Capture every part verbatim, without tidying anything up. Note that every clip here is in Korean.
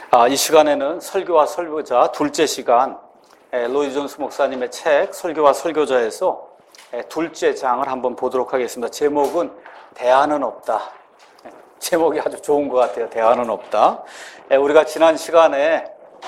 아, 이 시간에는 설교와 설교자 둘째 시간, 로이드 존스 목사님의 책 설교와 설교자에서 둘째 장을 한번 보도록 하겠습니다. 제목은 대안은 없다. 제목이 아주 좋은 것 같아요. 대안은 없다. 우리가 지난 시간에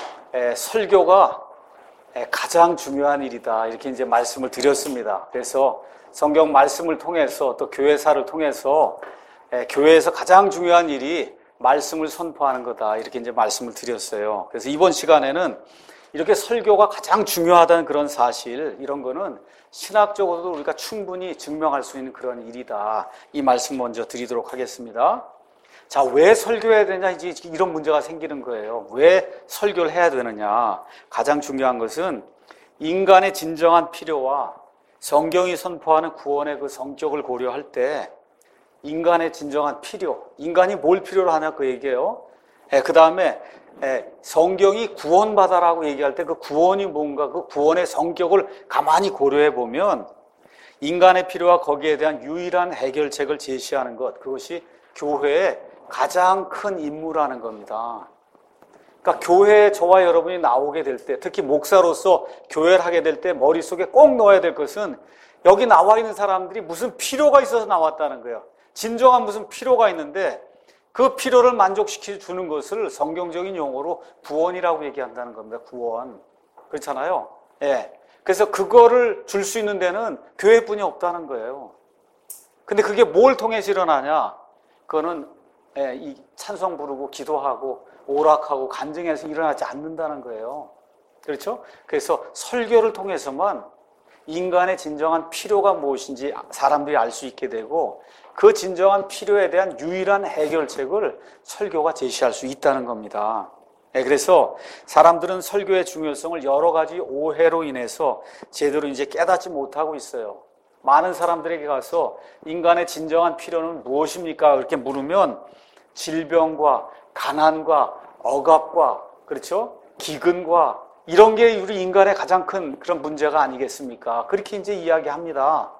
설교가 가장 중요한 일이다, 이렇게 이제 말씀을 드렸습니다. 그래서 성경 말씀을 통해서 또 교회사를 통해서 교회에서 가장 중요한 일이 말씀을 선포하는 거다, 이렇게 이제 말씀을 드렸어요. 그래서 이번 시간에는 이렇게 설교가 가장 중요하다는 그런 사실, 이런 거는 신학적으로도 우리가 충분히 증명할 수 있는 그런 일이다, 이 말씀 먼저 드리도록 하겠습니다. 자, 왜 설교해야 되냐, 이제 이런 문제가 생기는 거예요. 왜 설교를 해야 되느냐? 가장 중요한 것은 인간의 진정한 필요와 성경이 선포하는 구원의 그 성격을 고려할 때 인간의 진정한 필요, 인간이 뭘 필요로 하냐 그 얘기예요. 그 다음에 성경이 구원받아라고 얘기할 때 그 구원이 뭔가, 그 구원의 성격을 가만히 고려해 보면 인간의 필요와 거기에 대한 유일한 해결책을 제시하는 것, 그것이 교회의 가장 큰 임무라는 겁니다. 그러니까 교회에 저와 여러분이 나오게 될 때, 특히 목사로서 교회를 하게 될 때 머릿속에 꼭 넣어야 될 것은 여기 나와 있는 사람들이 무슨 필요가 있어서 나왔다는 거예요. 진정한 무슨 필요가 있는데 그 필요를 만족시켜 주는 것을 성경적인 용어로 구원이라고 얘기한다는 겁니다. 구원. 그렇잖아요. 예. 그래서 그거를 줄 수 있는 데는 교회뿐이 없다는 거예요. 근데 그게 뭘 통해서 일어나냐? 그거는 예, 이 찬송 부르고 기도하고 오락하고 간증해서 일어나지 않는다는 거예요. 그렇죠? 그래서 설교를 통해서만 인간의 진정한 필요가 무엇인지 사람들이 알 수 있게 되고, 그 진정한 필요에 대한 유일한 해결책을 설교가 제시할 수 있다는 겁니다. 네, 그래서 사람들은 설교의 중요성을 여러 가지 오해로 인해서 제대로 이제 깨닫지 못하고 있어요. 많은 사람들에게 가서 인간의 진정한 필요는 무엇입니까? 이렇게 물으면 질병과 가난과 억압과, 그렇죠? 기근과 이런 게 우리 인간의 가장 큰 그런 문제가 아니겠습니까? 그렇게 이제 이야기합니다.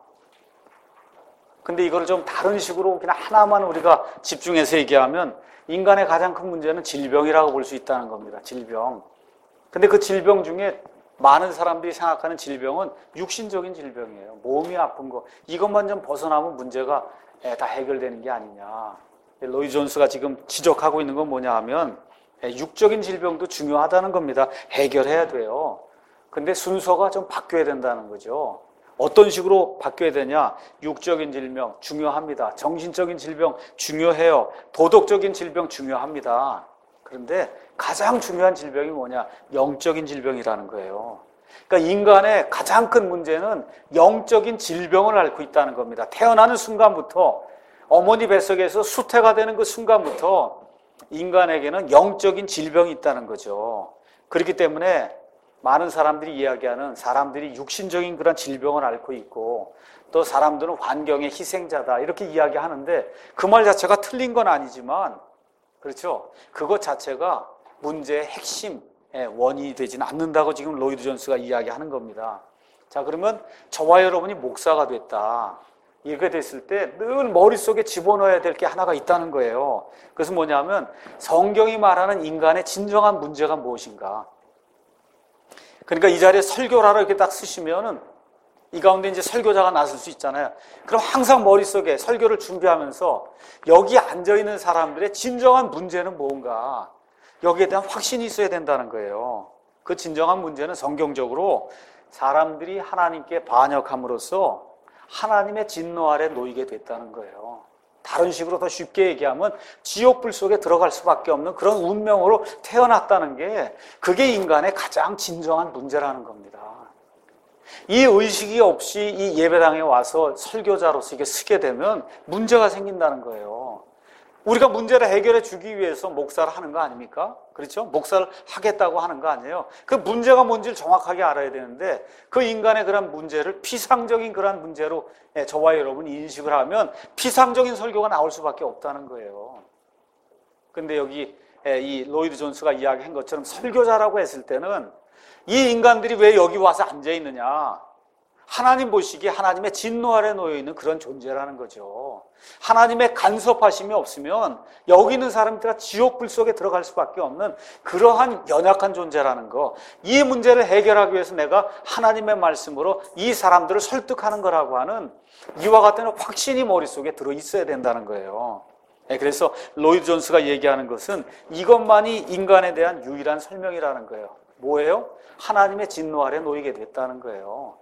근데 이걸 좀 다른 식으로 그냥 하나만 우리가 집중해서 얘기하면 인간의 가장 큰 문제는 질병이라고 볼 수 있다는 겁니다. 질병. 근데 그 질병 중에 많은 사람들이 생각하는 질병은 육신적인 질병이에요. 몸이 아픈 거. 이것만 좀 벗어나면 문제가 다 해결되는 게 아니냐. 로이드 존스가 지금 지적하고 있는 건 뭐냐 하면 육적인 질병도 중요하다는 겁니다. 해결해야 돼요. 근데 순서가 좀 바뀌어야 된다는 거죠. 어떤 식으로 바뀌어야 되냐? 육적인 질병 중요합니다. 정신적인 질병 중요해요. 도덕적인 질병 중요합니다. 그런데 가장 중요한 질병이 뭐냐? 영적인 질병이라는 거예요. 그러니까 인간의 가장 큰 문제는 영적인 질병을 앓고 있다는 겁니다. 태어나는 순간부터, 어머니 뱃속에서 수태가 되는 그 순간부터 인간에게는 영적인 질병이 있다는 거죠. 그렇기 때문에 많은 사람들이 이야기하는, 사람들이 육신적인 그런 질병을 앓고 있고 또 사람들은 환경의 희생자다, 이렇게 이야기하는데 그 말 자체가 틀린 건 아니지만, 그렇죠? 그것 자체가 문제의 핵심의 원인이 되지는 않는다고 지금 로이드 존스가 이야기하는 겁니다. 자, 그러면 저와 여러분이 목사가 됐다, 이렇게 됐을 때 늘 머릿속에 집어넣어야 될 게 하나가 있다는 거예요. 그것은 뭐냐면 성경이 말하는 인간의 진정한 문제가 무엇인가. 그러니까 이 자리에 설교라고 이렇게 딱 쓰시면은 이 가운데 이제 설교자가 나설 수 있잖아요. 그럼 항상 머릿속에 설교를 준비하면서 여기 앉아있는 사람들의 진정한 문제는 뭔가, 여기에 대한 확신이 있어야 된다는 거예요. 그 진정한 문제는 성경적으로 사람들이 하나님께 반역함으로써 하나님의 진노 아래 놓이게 됐다는 거예요. 다른 식으로 더 쉽게 얘기하면 지옥불 속에 들어갈 수밖에 없는 그런 운명으로 태어났다는 게, 그게 인간의 가장 진정한 문제라는 겁니다. 이 의식이 없이 이 예배당에 와서 설교자로서 이게 쓰게 되면 문제가 생긴다는 거예요. 우리가 문제를 해결해 주기 위해서 목사를 하는 거 아닙니까? 그렇죠? 목사를 하겠다고 하는 거 아니에요? 그 문제가 뭔지를 정확하게 알아야 되는데 그 인간의 그런 문제를 피상적인 그런 문제로 저와 여러분이 인식을 하면 피상적인 설교가 나올 수밖에 없다는 거예요. 근데 여기 이 로이드 존스가 이야기한 것처럼 설교자라고 했을 때는 이 인간들이 왜 여기 와서 앉아 있느냐? 하나님 보시기에 하나님의 진노 아래 놓여 있는 그런 존재라는 거죠. 하나님의 간섭하심이 없으면 여기 있는 사람들이 지옥 불 속에 들어갈 수밖에 없는 그러한 연약한 존재라는 거. 이 문제를 해결하기 위해서 내가 하나님의 말씀으로 이 사람들을 설득하는 거라고 하는 이와 같은 확신이 머릿속에 들어 있어야 된다는 거예요. 그래서 로이드 존스가 얘기하는 것은 이것만이 인간에 대한 유일한 설명이라는 거예요. 뭐예요? 하나님의 진노 아래 놓이게 됐다는 거예요.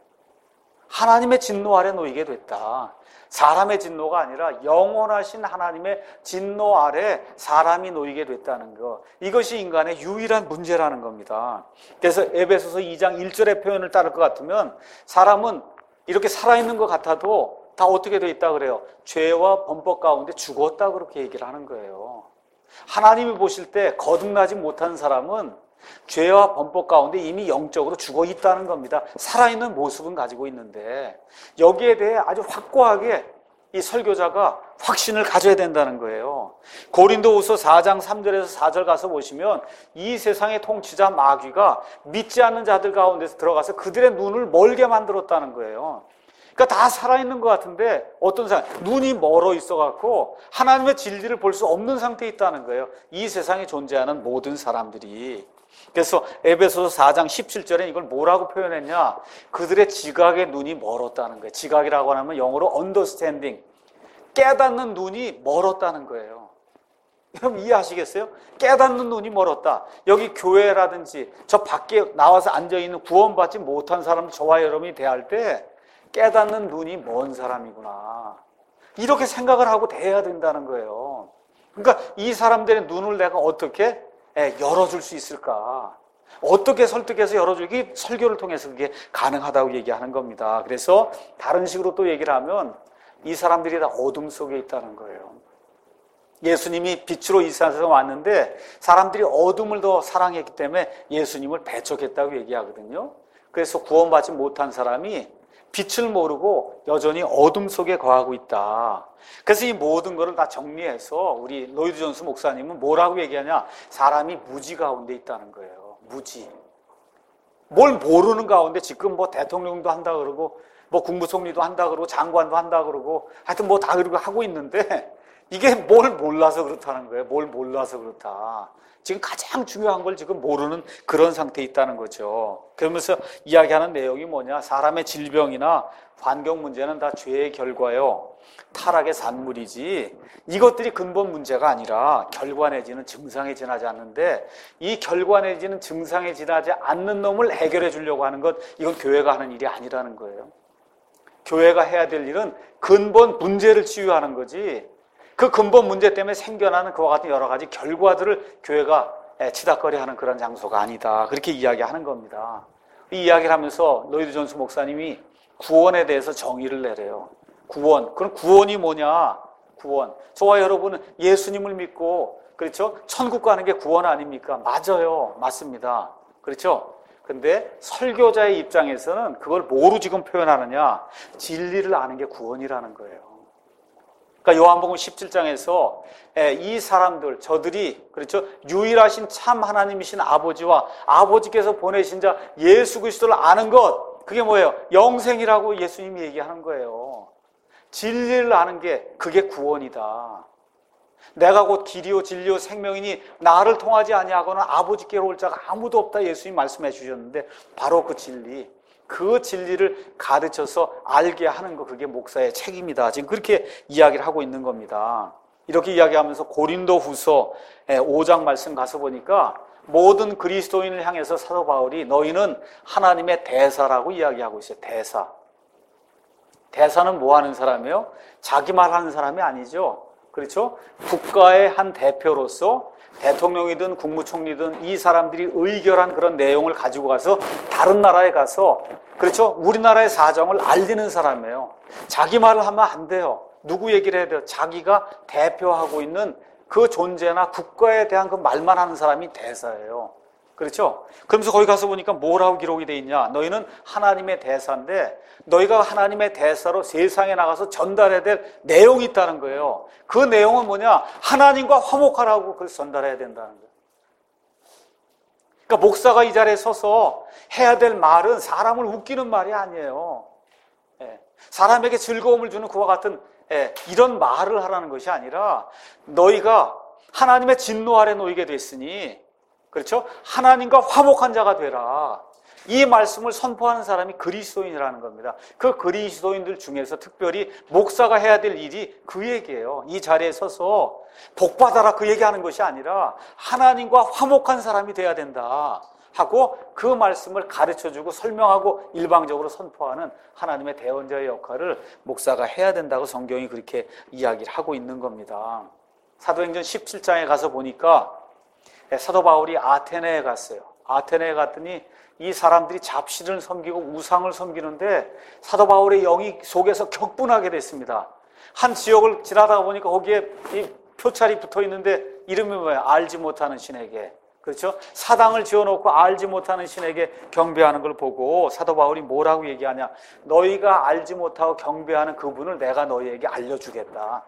하나님의 진노 아래 놓이게 됐다. 사람의 진노가 아니라 영원하신 하나님의 진노 아래 사람이 놓이게 됐다는 것. 이것이 인간의 유일한 문제라는 겁니다. 그래서 에베소서 이 장 일 절의 표현을 따를 것 같으면 사람은 이렇게 살아있는 것 같아도 다 어떻게 돼 있다 그래요? 죄와 범법 가운데 죽었다 그렇게 얘기를 하는 거예요. 하나님이 보실 때 거듭나지 못한 사람은 죄와 범법 가운데 이미 영적으로 죽어 있다는 겁니다. 살아있는 모습은 가지고 있는데 여기에 대해 아주 확고하게 이 설교자가 확신을 가져야 된다는 거예요. 고린도후서 사 장 삼 절에서 사 절 가서 보시면 이 세상의 통치자 마귀가 믿지 않는 자들 가운데서 들어가서 그들의 눈을 멀게 만들었다는 거예요. 그러니까 다 살아있는 것 같은데 어떤 사람, 눈이 멀어 있어갖고 하나님의 진리를 볼 수 없는 상태에 있다는 거예요. 이 세상에 존재하는 모든 사람들이. 그래서 에베소서 사 장 십칠 절에 이걸 뭐라고 표현했냐? 그들의 지각의 눈이 멀었다는 거예요. 지각이라고 하면 영어로 understanding, 깨닫는 눈이 멀었다는 거예요. 여러분 이해하시겠어요? 깨닫는 눈이 멀었다. 여기 교회라든지 저 밖에 나와서 앉아있는 구원받지 못한 사람들, 저와 여러분이 대할 때 깨닫는 눈이 먼 사람이구나, 이렇게 생각을 하고 대해야 된다는 거예요. 그러니까 이 사람들의 눈을 내가 어떻게 열어줄 수 있을까? 어떻게 설득해서 열어주기? 설교를 통해서 그게 가능하다고 얘기하는 겁니다. 그래서 다른 식으로 또 얘기를 하면 이 사람들이 다 어둠 속에 있다는 거예요. 예수님이 빛으로 이 세상에 왔는데 사람들이 어둠을 더 사랑했기 때문에 예수님을 배척했다고 얘기하거든요. 그래서 구원받지 못한 사람이 빛을 모르고 여전히 어둠 속에 거하고 있다. 그래서 이 모든 것을 다 정리해서 우리 로이드 존스 목사님은 뭐라고 얘기하냐? 사람이 무지 가운데 있다는 거예요. 무지. 뭘 모르는 가운데 지금 뭐 대통령도 한다 그러고 뭐 국무총리도 한다 그러고 장관도 한다 그러고 하여튼 뭐 다 그러고 하고 있는데 이게 뭘 몰라서 그렇다는 거예요. 뭘 몰라서 그렇다. 지금 가장 중요한 걸 지금 모르는 그런 상태에 있다는 거죠. 그러면서 이야기하는 내용이 뭐냐? 사람의 질병이나 환경 문제는 다 죄의 결과요, 타락의 산물이지 이것들이 근본 문제가 아니라 결과 내지는 증상에 지나지 않는데 이 결과 내지는 증상에 지나지 않는 놈을 해결해 주려고 하는 것, 이건 교회가 하는 일이 아니라는 거예요. 교회가 해야 될 일은 근본 문제를 치유하는 거지, 그 근본 문제 때문에 생겨나는 그와 같은 여러 가지 결과들을 교회가 치닫거리하는 그런 장소가 아니다, 그렇게 이야기하는 겁니다. 이 이야기를 하면서 로이드 존스 목사님이 구원에 대해서 정의를 내려요. 구원, 그럼 구원이 뭐냐? 구원, 저와 여러분은 예수님을 믿고 그렇죠? 천국 가는 게 구원 아닙니까? 맞아요, 맞습니다. 그렇죠? 근데 설교자의 입장에서는 그걸 뭐로 지금 표현하느냐? 진리를 아는 게 구원이라는 거예요. 그러니까 요한복음 십칠 장에서 이 사람들, 저들이 그렇죠, 유일하신 참 하나님이신 아버지와 아버지께서 보내신 자 예수 그리스도를 아는 것, 그게 뭐예요? 영생이라고 예수님이 얘기하는 거예요. 진리를 아는 게 그게 구원이다. 내가 곧 길이요 진리요 생명이니 나를 통하지 아니하고는 아버지께로 올 자가 아무도 없다, 예수님 말씀해 주셨는데 바로 그 진리, 그 진리를 가르쳐서 알게 하는 거, 그게 목사의 책임이다. 지금 그렇게 이야기를 하고 있는 겁니다. 이렇게 이야기하면서 고린도후서 오 장 말씀 가서 보니까 모든 그리스도인을 향해서 사도 바울이 너희는 하나님의 대사라고 이야기하고 있어요. 대사. 대사는 뭐 하는 사람이에요? 자기 말하는 사람이 아니죠. 그렇죠? 국가의 한 대표로서 대통령이든 국무총리든 이 사람들이 의결한 그런 내용을 가지고 가서 다른 나라에 가서 그렇죠? 우리나라의 사정을 알리는 사람이에요. 자기 말을 하면 안 돼요. 누구 얘기를 해야 돼요? 자기가 대표하고 있는 그 존재나 국가에 대한 그 말만 하는 사람이 대사예요. 그렇죠? 그러면서 거기 가서 보니까 뭐라고 기록이 돼 있냐? 너희는 하나님의 대사인데 너희가 하나님의 대사로 세상에 나가서 전달해야 될 내용이 있다는 거예요. 그 내용은 뭐냐? 하나님과 화목하라고 그래서 전달해야 된다는 거예요. 그러니까 목사가 이 자리에 서서 해야 될 말은 사람을 웃기는 말이 아니에요. 사람에게 즐거움을 주는 그와 같은 예, 이런 말을 하라는 것이 아니라 너희가 하나님의 진노 아래 놓이게 됐으니, 그렇죠? 하나님과 화목한 자가 되라. 이 말씀을 선포하는 사람이 그리스도인이라는 겁니다. 그 그리스도인들 중에서 특별히 목사가 해야 될 일이 그 얘기예요. 이 자리에 서서 복 받아라 그 얘기하는 것이 아니라 하나님과 화목한 사람이 돼야 된다 하고 그 말씀을 가르쳐주고 설명하고 일방적으로 선포하는 하나님의 대언자의 역할을 목사가 해야 된다고 성경이 그렇게 이야기를 하고 있는 겁니다. 사도행전 십칠 장에 가서 보니까 사도 바울이 아테네에 갔어요. 아테네에 갔더니 이 사람들이 잡신을 섬기고 우상을 섬기는데 사도 바울의 영이 속에서 격분하게 됐습니다. 한 지역을 지나다가 보니까 거기에 이 표찰이 붙어 있는데 이름이 뭐예요? 알지 못하는 신에게. 그렇죠? 사당을 지어놓고 알지 못하는 신에게 경배하는 걸 보고 사도 바울이 뭐라고 얘기하냐? 너희가 알지 못하고 경배하는 그분을 내가 너희에게 알려주겠다.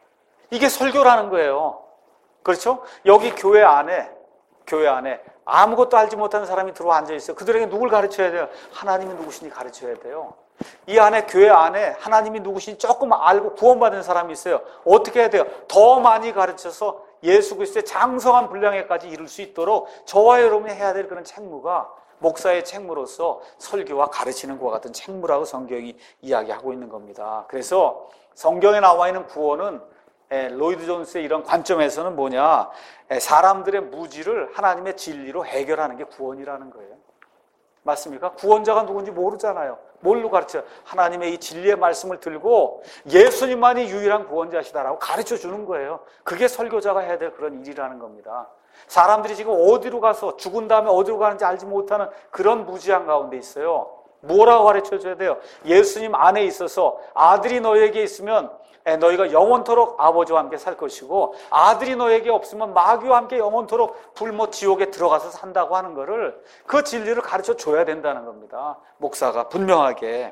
이게 설교라는 거예요. 그렇죠? 여기 교회 안에 교회 안에 아무것도 알지 못하는 사람이 들어와 앉아 있어요. 그들에게 누굴 가르쳐야 돼요? 하나님이 누구신지 가르쳐야 돼요. 이 안에 교회 안에 하나님이 누구신지 조금 알고 구원받은 사람이 있어요. 어떻게 해야 돼요? 더 많이 가르쳐서 예수 그리스도의 장성한 분량에까지 이룰 수 있도록 저와 여러분이 해야 될 그런 책무가 목사의 책무로서 설교와 가르치는 것과 같은 책무라고 성경이 이야기하고 있는 겁니다. 그래서 성경에 나와 있는 구원은 로이드 존스의 이런 관점에서는 뭐냐, 사람들의 무지를 하나님의 진리로 해결하는 게 구원이라는 거예요. 맞습니까? 구원자가 누군지 모르잖아요. 뭘로 가르쳐요? 하나님의 이 진리의 말씀을 들고 예수님만이 유일한 구원자시다라고 가르쳐 주는 거예요. 그게 설교자가 해야 될 그런 일이라는 겁니다. 사람들이 지금 어디로 가서 죽은 다음에 어디로 가는지 알지 못하는 그런 무지한 가운데 있어요. 뭐라고 가르쳐 줘야 돼요? 예수님 안에 있어서 아들이 너에게 있으면 너희가 영원토록 아버지와 함께 살 것이고 아들이 너에게 없으면 마귀와 함께 영원토록 불못 지옥에 들어가서 산다고 하는 거를 그 진리를 가르쳐 줘야 된다는 겁니다. 목사가 분명하게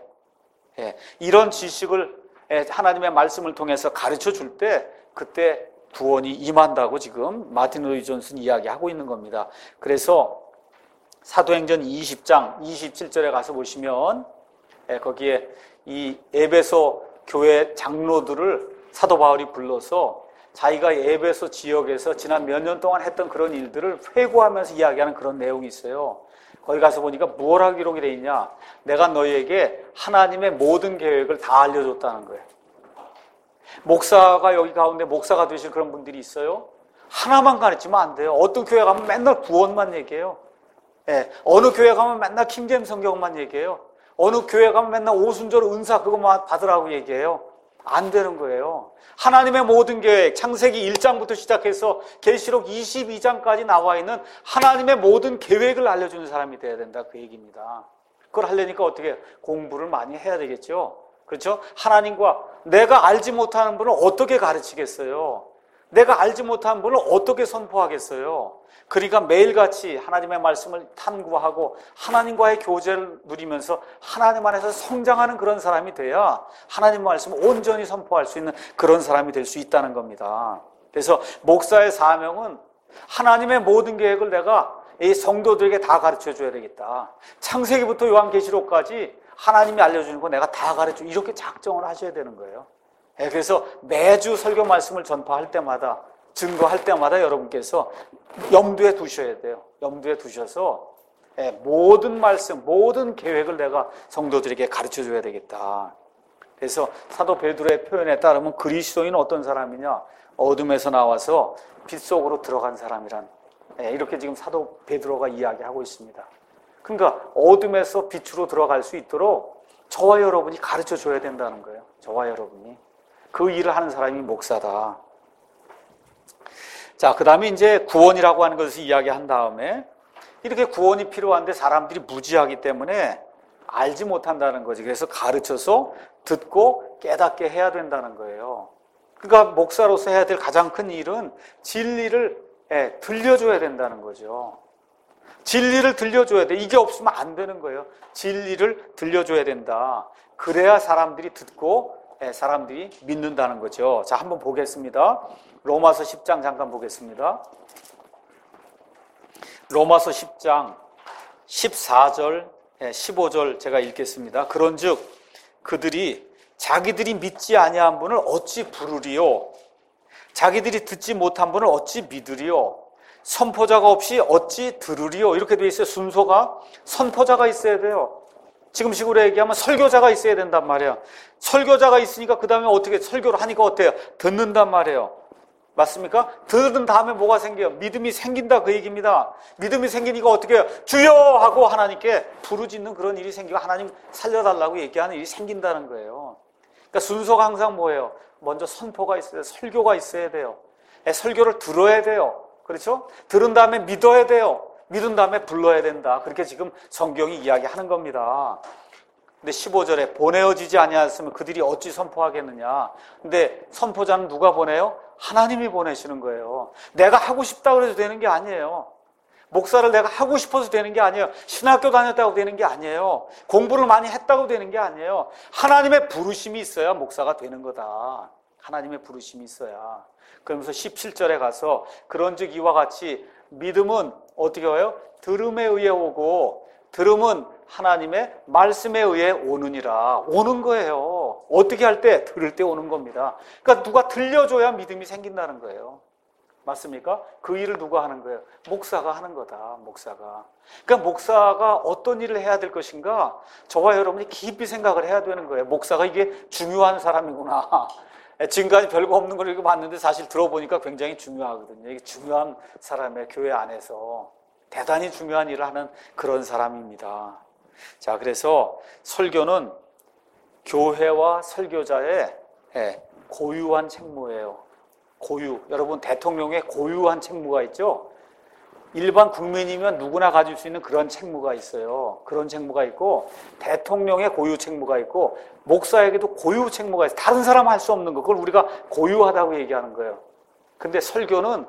이런 지식을 하나님의 말씀을 통해서 가르쳐 줄 때 그때 구원이 임한다고 지금 마틴 로이드 존슨 이야기하고 있는 겁니다. 그래서 사도행전 이십 장 이십칠 절에 가서 보시면 거기에 이 에베소 교회 장로들을 사도 바울이 불러서 자기가 에베소 지역에서 지난 몇 년 동안 했던 그런 일들을 회고하면서 이야기하는 그런 내용이 있어요. 거기 가서 보니까 뭐라고 기록이 되어 있냐? 내가 너희에게 하나님의 모든 계획을 다 알려줬다는 거예요. 목사가 여기 가운데 목사가 되실 그런 분들이 있어요. 하나만 가르치면 안 돼요. 어떤 교회 가면 맨날 구원만 얘기해요. 예, 어느 교회 가면 맨날 킹제임스 성경만 얘기해요. 어느 교회 가면 맨날 오순절 은사 그것만 받으라고 얘기해요. 안 되는 거예요. 하나님의 모든 계획, 창세기 일 장부터 시작해서 계시록 이십이 장까지 나와 있는 하나님의 모든 계획을 알려주는 사람이 돼야 된다 그 얘기입니다. 그걸 하려니까 어떻게 해요? 공부를 많이 해야 되겠죠. 그렇죠? 하나님과 내가 알지 못하는 분을 어떻게 가르치겠어요? 내가 알지 못하는 분을 어떻게 선포하겠어요? 그러니까 매일같이 하나님의 말씀을 탐구하고 하나님과의 교제를 누리면서 하나님 안에서 성장하는 그런 사람이 돼야 하나님의 말씀을 온전히 선포할 수 있는 그런 사람이 될 수 있다는 겁니다. 그래서 목사의 사명은 하나님의 모든 계획을 내가 이 성도들에게 다 가르쳐줘야 되겠다. 창세기부터 요한계시록까지 하나님이 알려주는 거 내가 다 가르쳐, 이렇게 작정을 하셔야 되는 거예요. 그래서 매주 설교 말씀을 전파할 때마다, 증거할 때마다 여러분께서 염두에 두셔야 돼요. 염두에 두셔서 모든 말씀, 모든 계획을 내가 성도들에게 가르쳐줘야 되겠다. 그래서 사도 베드로의 표현에 따르면 그리스도인은 어떤 사람이냐? 어둠에서 나와서 빛 속으로 들어간 사람이란, 이렇게 지금 사도 베드로가 이야기하고 있습니다. 그러니까 어둠에서 빛으로 들어갈 수 있도록 저와 여러분이 가르쳐줘야 된다는 거예요. 저와 여러분이. 그 일을 하는 사람이 목사다. 자, 그 다음에 이제 구원이라고 하는 것을 이야기한 다음에 이렇게 구원이 필요한데 사람들이 무지하기 때문에 알지 못한다는 거지. 그래서 가르쳐서 듣고 깨닫게 해야 된다는 거예요. 그러니까 목사로서 해야 될 가장 큰 일은 진리를 예, 들려줘야 된다는 거죠. 진리를 들려줘야 돼. 이게 없으면 안 되는 거예요. 진리를 들려줘야 된다. 그래야 사람들이 듣고 사람들이 믿는다는 거죠. 자, 한번 보겠습니다. 로마서 십 장 잠깐 보겠습니다. 로마서 십 장 십사 절, 십오 절 제가 읽겠습니다. 그런즉 그들이 자기들이 믿지 아니한 분을 어찌 부르리요? 자기들이 듣지 못한 분을 어찌 믿으리요? 선포자가 없이 어찌 들으리요? 이렇게 돼 있어요. 순서가 선포자가 있어야 돼요. 지금 식으로 얘기하면 설교자가 있어야 된단 말이에요. 설교자가 있으니까 그 다음에 어떻게 설교를 하니까 어때요? 듣는단 말이에요. 맞습니까? 들은 다음에 뭐가 생겨요? 믿음이 생긴다 그 얘기입니다. 믿음이 생기니까 어떻게 해요? 주여 하고 하나님께 부르짖는 그런 일이 생기고 하나님 살려달라고 얘기하는 일이 생긴다는 거예요. 그러니까 순서가 항상 뭐예요? 먼저 선포가 있어야 돼요. 설교가 있어야 돼요. 설교를 들어야 돼요. 그렇죠? 들은 다음에 믿어야 돼요. 믿은 다음에 불러야 된다. 그렇게 지금 성경이 이야기하는 겁니다. 근데 십오 절에 보내어지지 아니하였으면 그들이 어찌 선포하겠느냐. 근데 선포자는 누가 보내요? 하나님이 보내시는 거예요. 내가 하고 싶다고 해서 되는 게 아니에요. 목사를 내가 하고 싶어서 되는 게 아니에요. 신학교 다녔다고 되는 게 아니에요. 공부를 많이 했다고 되는 게 아니에요. 하나님의 부르심이 있어야 목사가 되는 거다. 하나님의 부르심이 있어야. 그러면서 십칠 절에 가서 그런즉 이와 같이 믿음은 어떻게 와요? 들음에 의해 오고 들음은 하나님의 말씀에 의해 오느니라. 오는 거예요. 어떻게 할 때? 들을 때 오는 겁니다. 그러니까 누가 들려줘야 믿음이 생긴다는 거예요. 맞습니까? 그 일을 누가 하는 거예요? 목사가 하는 거다. 목사가. 그러니까 목사가 어떤 일을 해야 될 것인가? 저와 여러분이 깊이 생각을 해야 되는 거예요. 목사가 이게 중요한 사람이구나. 지금까지 별거 없는 걸 이렇게 봤는데 사실 들어보니까 굉장히 중요하거든요. 이게 중요한 사람의 교회 안에서 대단히 중요한 일을 하는 그런 사람입니다. 자, 그래서 설교는 교회와 설교자의 고유한 책무예요. 고유. 여러분, 대통령의 고유한 책무가 있죠? 일반 국민이면 누구나 가질 수 있는 그런 책무가 있어요. 그런 책무가 있고, 대통령의 고유 책무가 있고, 목사에게도 고유 책무가 있어요. 다른 사람 할 수 없는 거. 그걸 우리가 고유하다고 얘기하는 거예요. 근데 설교는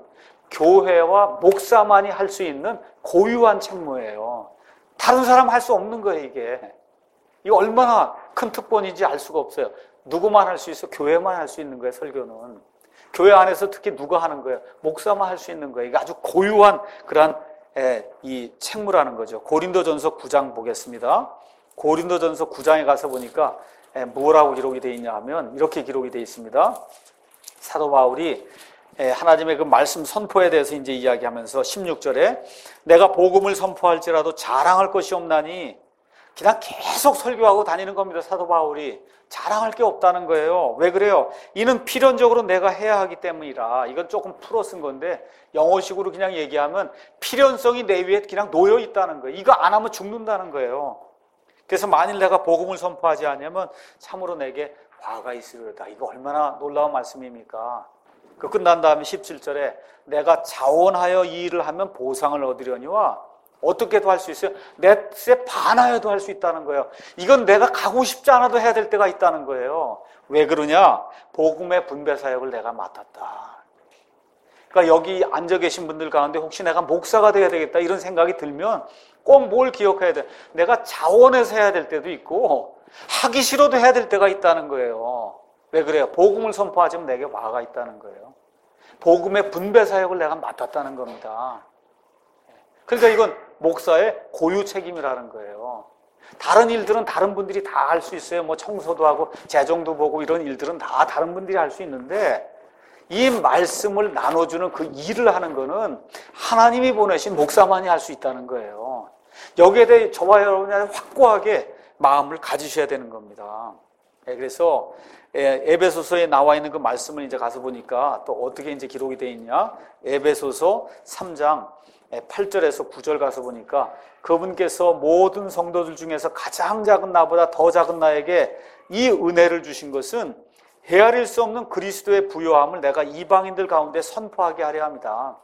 교회와 목사만이 할 수 있는 고유한 책무예요. 다른 사람 할 수 없는 거예요, 이게. 이거 얼마나 큰 특권인지 알 수가 없어요. 누구만 할 수 있어? 교회만 할 수 있는 거예요, 설교는. 교회 안에서 특히 누가 하는 거예요? 목사만 할 수 있는 거예요. 이게 아주 고유한 그러한 이 책무라는 거죠. 고린도전서 구 장 보겠습니다. 고린도전서 구 장에 가서 보니까 뭐라고 기록이 되어 있냐 하면 이렇게 기록이 되어 있습니다. 사도 바울이 하나님의 그 말씀 선포에 대해서 이제 이야기하면서 십육 절에 내가 복음을 선포할지라도 자랑할 것이 없나니 그냥 계속 설교하고 다니는 겁니다. 사도 바울이. 자랑할 게 없다는 거예요. 왜 그래요? 이는 필연적으로 내가 해야 하기 때문이라. 이건 조금 풀어 쓴 건데 영어식으로 그냥 얘기하면 필연성이 내 위에 그냥 놓여 있다는 거예요. 이거 안 하면 죽는다는 거예요. 그래서 만일 내가 복음을 선포하지 않으면 참으로 내게 화가 있으리로다. 이거 얼마나 놀라운 말씀입니까? 그 끝난 다음에 십칠 절에 내가 자원하여 이 일을 하면 보상을 얻으려니와 어떻게도 할 수 있어요? 내 뜻에 반하여도 할 수 있다는 거예요. 이건 내가 가고 싶지 않아도 해야 될 때가 있다는 거예요. 왜 그러냐? 복음의 분배 사역을 내가 맡았다. 그러니까 여기 앉아 계신 분들 가운데 혹시 내가 목사가 돼야 되겠다 이런 생각이 들면 꼭 뭘 기억해야 돼? 내가 자원해서 해야 될 때도 있고 하기 싫어도 해야 될 때가 있다는 거예요. 왜 그래요? 복음을 선포하자면 내게 화가 있다는 거예요. 복음의 분배 사역을 내가 맡았다는 겁니다. 그러니까 이건 목사의 고유 책임이라는 거예요. 다른 일들은 다른 분들이 다 할 수 있어요. 뭐 청소도 하고 재정도 보고 이런 일들은 다 다른 분들이 할 수 있는데 이 말씀을 나눠주는 그 일을 하는 거는 하나님이 보내신 목사만이 할 수 있다는 거예요. 여기에 대해 저와 여러분이 확고하게 마음을 가지셔야 되는 겁니다. 그래서 에베소서에 나와 있는 그 말씀을 이제 가서 보니까 또 어떻게 이제 기록이 되어 있냐? 에베소서 삼 장 팔 절에서 구 절 가서 보니까 그분께서 모든 성도들 중에서 가장 작은 나보다 더 작은 나에게 이 은혜를 주신 것은 헤아릴 수 없는 그리스도의 부요함을 내가 이방인들 가운데 선포하게 하려 합니다.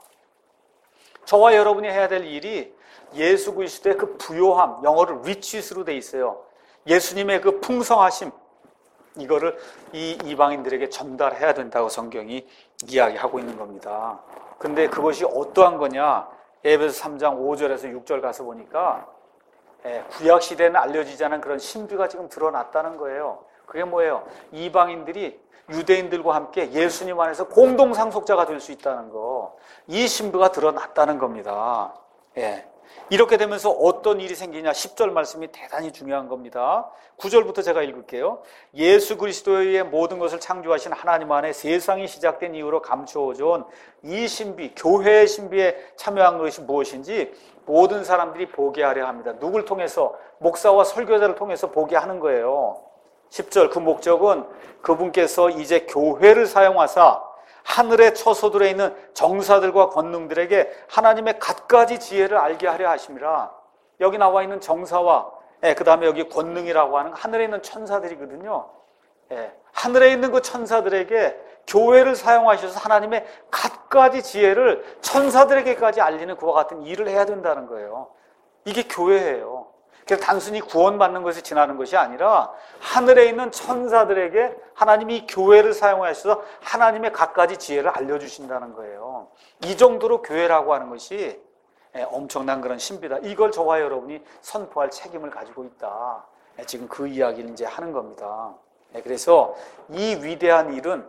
저와 여러분이 해야 될 일이 예수 그리스도의 그 부요함, 영어로 riches로 돼 있어요. 예수님의 그 풍성하심, 이거를 이 이방인들에게 전달해야 된다고 성경이 이야기하고 있는 겁니다. 근데 그것이 어떠한 거냐? 에베소 삼 장 오 절에서 육 절 가서 보니까 구약 시대에는 알려지지 않은 그런 신비가 지금 드러났다는 거예요. 그게 뭐예요? 이방인들이 유대인들과 함께 예수님 안에서 공동 상속자가 될 수 있다는 거. 이 신비가 드러났다는 겁니다. 예. 이렇게 되면서 어떤 일이 생기냐? 십 절 말씀이 대단히 중요한 겁니다. 구 절부터 제가 읽을게요. 예수 그리스도의 모든 것을 창조하신 하나님 안에 세상이 시작된 이후로 감추어져온 이 신비, 교회의 신비에 참여한 것이 무엇인지 모든 사람들이 보게 하려 합니다. 누굴 통해서? 목사와 설교자를 통해서 보게 하는 거예요. 십 절, 그 목적은 그분께서 이제 교회를 사용하사 하늘의 처소들에 있는 정사들과 권능들에게 하나님의 갖가지 지혜를 알게 하려 하심이라. 여기 나와 있는 정사와 예, 그 다음에 여기 권능이라고 하는 하늘에 있는 천사들이거든요. 예, 하늘에 있는 그 천사들에게 교회를 사용하셔서 하나님의 갖가지 지혜를 천사들에게까지 알리는 그와 같은 일을 해야 된다는 거예요. 이게 교회예요. 그래서 단순히 구원받는 것에 지나는 것이 아니라 하늘에 있는 천사들에게 하나님이 교회를 사용하셔서 하나님의 갖가지 지혜를 알려주신다는 거예요. 이 정도로 교회라고 하는 것이 엄청난 그런 신비다. 이걸 저와 여러분이 선포할 책임을 가지고 있다. 지금 그 이야기를 이제 하는 겁니다. 그래서 이 위대한 일은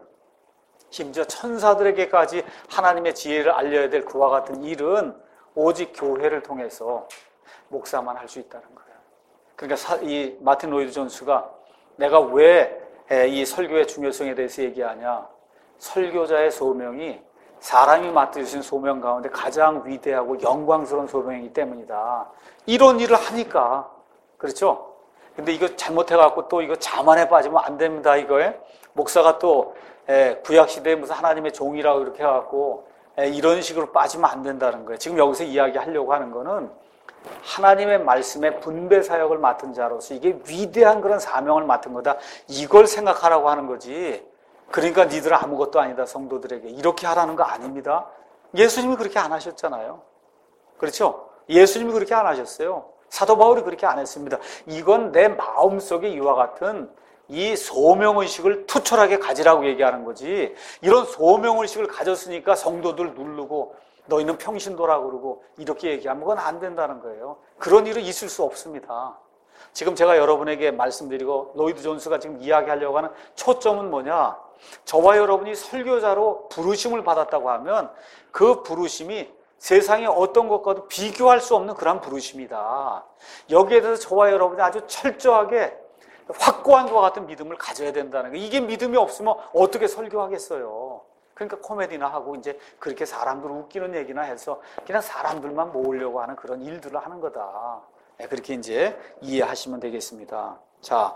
심지어 천사들에게까지 하나님의 지혜를 알려야 될 그와 같은 일은 오직 교회를 통해서 목사만 할 수 있다는 거예요. 그러니까 이 마틴 로이드 존스가 내가 왜 이 설교의 중요성에 대해서 얘기하냐? 설교자의 소명이 사람이 맡으신 소명 가운데 가장 위대하고 영광스러운 소명이기 때문이다. 이런 일을 하니까. 그렇죠? 근데 이거 잘못해갖고 또 이거 자만에 빠지면 안 됩니다, 이거에. 목사가 또 구약시대에 무슨 하나님의 종이라고 이렇게 해갖고 이런 식으로 빠지면 안 된다는 거예요. 지금 여기서 이야기하려고 하는 거는 하나님의 말씀의 분배 사역을 맡은 자로서 이게 위대한 그런 사명을 맡은 거다. 이걸 생각하라고 하는 거지. 그러니까 니들은 아무것도 아니다, 성도들에게. 이렇게 하라는 거 아닙니다. 예수님이 그렇게 안 하셨잖아요. 그렇죠? 예수님이 그렇게 안 하셨어요. 사도 바울이 그렇게 안 했습니다. 이건 내 마음속에 이와 같은 이 소명의식을 투철하게 가지라고 얘기하는 거지. 이런 소명의식을 가졌으니까 성도들 누르고 너희는 평신도라고 그러고 이렇게 얘기하면 그건 안 된다는 거예요. 그런 일은 있을 수 없습니다. 지금 제가 여러분에게 말씀드리고 로이드 존스가 지금 이야기하려고 하는 초점은 뭐냐? 저와 여러분이 설교자로 부르심을 받았다고 하면 그 부르심이 세상의 어떤 것과도 비교할 수 없는 그런 부르심이다. 여기에 대해서 저와 여러분이 아주 철저하게 확고한 것과 같은 믿음을 가져야 된다는 거예요. 이게 믿음이 없으면 어떻게 설교하겠어요? 그러니까 코미디나 하고 이제 그렇게 사람들 웃기는 얘기나 해서 그냥 사람들만 모으려고 하는 그런 일들을 하는 거다. 그렇게 이제 이해하시면 되겠습니다. 자,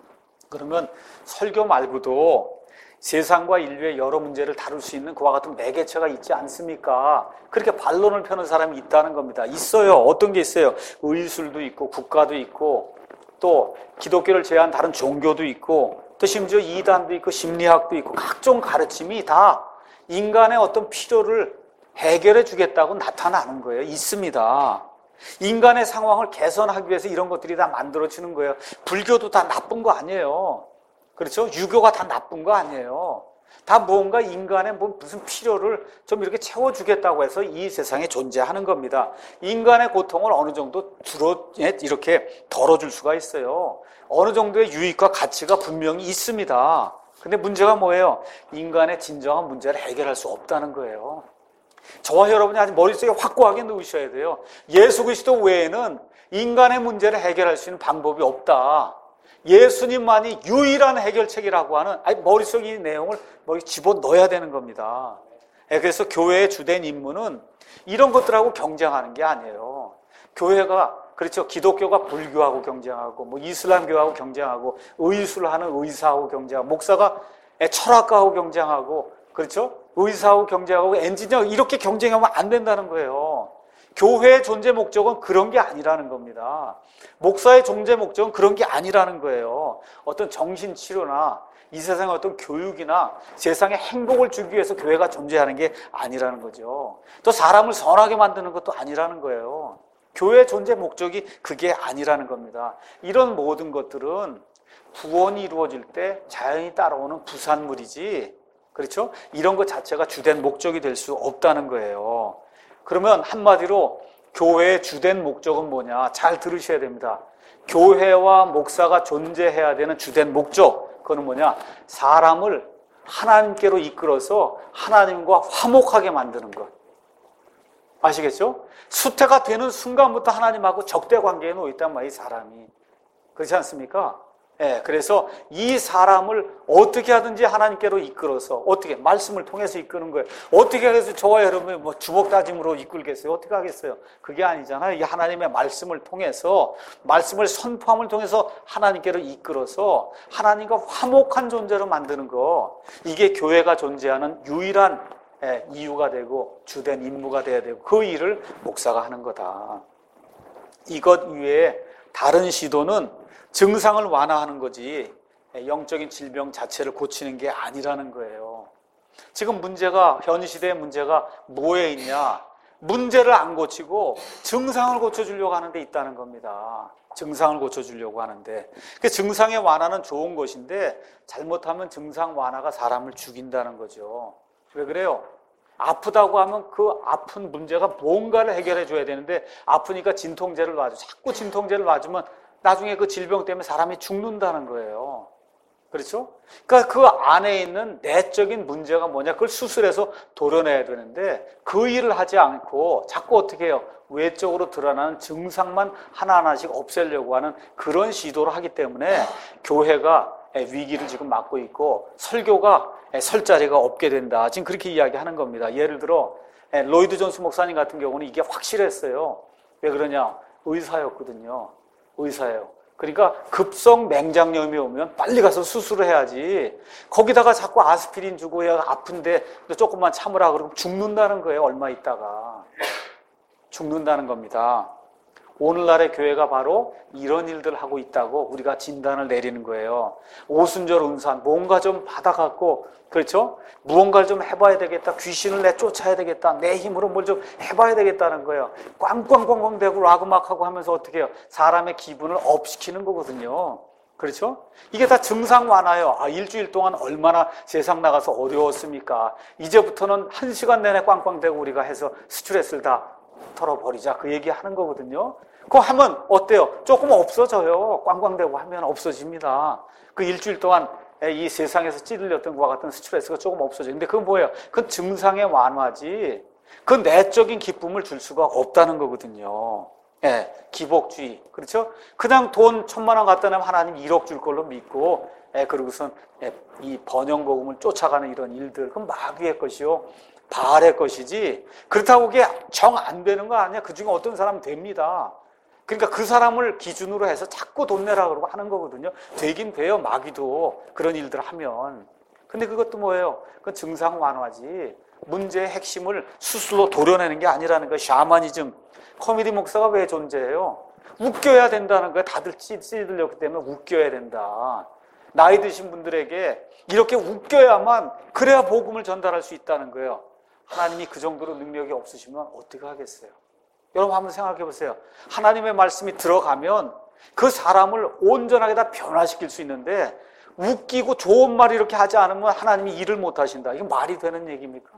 그러면 설교 말고도 세상과 인류의 여러 문제를 다룰 수 있는 그와 같은 매개체가 있지 않습니까? 그렇게 반론을 펴는 사람이 있다는 겁니다. 있어요. 어떤 게 있어요? 의술도 있고 국가도 있고 또 기독교를 제외한 다른 종교도 있고 또 심지어 이단도 있고 심리학도 있고 각종 가르침이 다 인간의 어떤 필요를 해결해 주겠다고 나타나는 거예요. 있습니다. 인간의 상황을 개선하기 위해서 이런 것들이 다 만들어지는 거예요. 불교도 다 나쁜 거 아니에요. 그렇죠? 유교가 다 나쁜 거 아니에요. 다 뭔가 인간의 뭐 무슨 필요를 좀 이렇게 채워주겠다고 해서 이 세상에 존재하는 겁니다. 인간의 고통을 어느 정도 줄어, 이렇게 덜어줄 수가 있어요. 어느 정도의 유익과 가치가 분명히 있습니다. 근데 문제가 뭐예요? 인간의 진정한 문제를 해결할 수 없다는 거예요. 저와 여러분이 아주 머릿속에 확고하게 넣으셔야 돼요. 예수 그리스도 외에는 인간의 문제를 해결할 수 있는 방법이 없다. 예수님만이 유일한 해결책이라고 하는, 아니, 머릿속에 이 내용을 머리 집어넣어야 되는 겁니다. 그래서 교회의 주된 임무는 이런 것들하고 경쟁하는 게 아니에요. 교회가, 그렇죠. 기독교가 불교하고 경쟁하고, 뭐 이슬람교하고 경쟁하고, 의술하는 의사하고 경쟁하고, 목사가 철학가하고 경쟁하고, 그렇죠. 의사하고 경쟁하고, 엔지니어, 이렇게 경쟁하면 안 된다는 거예요. 교회의 존재 목적은 그런 게 아니라는 겁니다. 목사의 존재 목적은 그런 게 아니라는 거예요. 어떤 정신치료나 이 세상의 어떤 교육이나 세상에 행복을 주기 위해서 교회가 존재하는 게 아니라는 거죠. 또 사람을 선하게 만드는 것도 아니라는 거예요. 교회의 존재 목적이 그게 아니라는 겁니다. 이런 모든 것들은 구원이 이루어질 때 자연히 따라오는 부산물이지, 그렇죠? 이런 것 자체가 주된 목적이 될 수 없다는 거예요. 그러면 한마디로 교회의 주된 목적은 뭐냐? 잘 들으셔야 됩니다. 교회와 목사가 존재해야 되는 주된 목적, 그거는 뭐냐? 사람을 하나님께로 이끌어서 하나님과 화목하게 만드는 것. 아시겠죠? 수태가 되는 순간부터 하나님하고 적대 관계에 놓여 있단 말이에요, 이 사람이. 그렇지 않습니까? 예, 그래서 이 사람을 어떻게 하든지 하나님께로 이끌어서, 어떻게, 말씀을 통해서 이끄는 거예요. 어떻게 해서 저와 여러분이 뭐 주먹 다짐으로 이끌겠어요? 어떻게 하겠어요? 그게 아니잖아요. 이 하나님의 말씀을 통해서, 말씀을 선포함을 통해서 하나님께로 이끌어서 하나님과 화목한 존재로 만드는 거. 이게 교회가 존재하는 유일한 예, 이유가 되고 주된 임무가 돼야 되고 그 일을 목사가 하는 거다. 이것 이외에 다른 시도는 증상을 완화하는 거지 영적인 질병 자체를 고치는 게 아니라는 거예요. 지금 문제가, 현 시대의 문제가 뭐에 있냐? 문제를 안 고치고 증상을 고쳐주려고 하는 데 있다는 겁니다. 증상을 고쳐주려고 하는데, 그 증상의 완화는 좋은 것인데 잘못하면 증상 완화가 사람을 죽인다는 거죠. 왜 그래요? 아프다고 하면 그 아픈 문제가 뭔가를 해결해 줘야 되는데 아프니까 진통제를 놔줘. 자꾸 진통제를 놔주면 나중에 그 질병 때문에 사람이 죽는다는 거예요. 그렇죠? 그러니까 그 안에 있는 내적인 문제가 뭐냐, 그걸 수술해서 도려내야 되는데 그 일을 하지 않고 자꾸 어떻게 해요? 외적으로 드러나는 증상만 하나하나씩 없애려고 하는 그런 시도를 하기 때문에 교회가 위기를 지금 맞고 있고 설교가 설 자리가 없게 된다. 지금 그렇게 이야기하는 겁니다. 예를 들어 로이드 존스 목사님 같은 경우는 이게 확실했어요. 왜 그러냐? 의사였거든요. 의사예요. 그러니까 급성 맹장염이 오면 빨리 가서 수술을 해야지. 거기다가 자꾸 아스피린 주고 야 아픈데 조금만 참으라 그러고 죽는다는 거예요. 얼마 있다가. 죽는다는 겁니다. 오늘날의 교회가 바로 이런 일들을 하고 있다고 우리가 진단을 내리는 거예요. 오순절 운산 뭔가 좀 받아갖고, 그렇죠? 무언가를 좀 해봐야 되겠다. 귀신을 내쫓아야 되겠다. 내 힘으로 뭘 좀 해봐야 되겠다는 거예요. 꽝꽝꽝꽝 대고 락음악하고 하면서 어떻게 해요? 사람의 기분을 업시키는 거거든요. 그렇죠? 이게 다 증상 완화예요. 아, 일주일 동안 얼마나 세상 나가서 어려웠습니까? 이제부터는 한 시간 내내 꽝꽝대고 우리가 해서 스트레스를 다 털어버리자. 그 얘기 하는 거거든요. 그거 하면 어때요? 조금 없어져요. 꽝꽝대고 하면 없어집니다. 그 일주일 동안 이 세상에서 찌들렸던 것과 같은 스트레스가 조금 없어져요. 근데 그건 뭐예요? 그건 증상의 완화지. 그 내적인 기쁨을 줄 수가 없다는 거거든요. 예, 기복주의. 그렇죠? 그냥 돈 천만 원 갖다 내면 하나님 일억 줄 걸로 믿고, 예, 그러고선 예, 이 번영복음을 쫓아가는 이런 일들, 그건 마귀의 것이요. 바알의 것이지. 그렇다고 그게 정 안 되는 거 아니야. 그 중에 어떤 사람은 됩니다. 그러니까 그 사람을 기준으로 해서 자꾸 돈 내라 그러고 하는 거거든요. 되긴 돼요. 마귀도 그런 일들 하면. 근데 그것도 뭐예요? 그건 증상 완화지. 문제의 핵심을 수술로 도려내는 게 아니라는 거예요. 샤머니즘. 코미디 목사가 왜 존재해요? 웃겨야 된다는 거예요. 다들 찌들렸기 때문에 웃겨야 된다. 나이 드신 분들에게 이렇게 웃겨야만, 그래야 복음을 전달할 수 있다는 거예요. 하나님이 그 정도로 능력이 없으시면 어떻게 하겠어요? 여러분 한번 생각해 보세요. 하나님의 말씀이 들어가면 그 사람을 온전하게 다 변화시킬 수 있는데 웃기고 좋은 말 이렇게 하지 않으면 하나님이 일을 못 하신다. 이게 말이 되는 얘기입니까?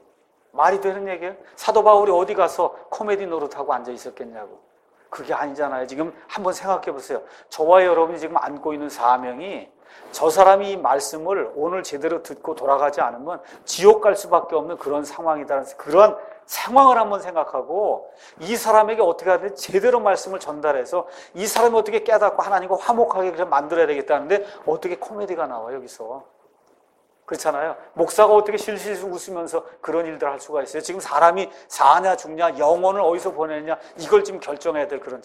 말이 되는 얘기예요? 사도 바울이 어디 가서 코미디 노릇하고 앉아 있었겠냐고. 그게 아니잖아요. 지금 한번 생각해 보세요. 저와 여러분이 지금 안고 있는 사명이, 저 사람이 이 말씀을 오늘 제대로 듣고 돌아가지 않으면 지옥 갈 수밖에 없는 그런 상황이다라는 그런 상황을 한번 생각하고, 이 사람에게 어떻게 하든 제대로 말씀을 전달해서 이 사람이 어떻게 깨닫고 하나님과 화목하게 만들어야 되겠다는데 어떻게 코미디가 나와 여기서. 그렇잖아요. 목사가 어떻게 실실 웃으면서 그런 일들 할 수가 있어요. 지금 사람이 사냐 죽냐, 영혼을 어디서 보내냐, 이걸 지금 결정해야 될 그런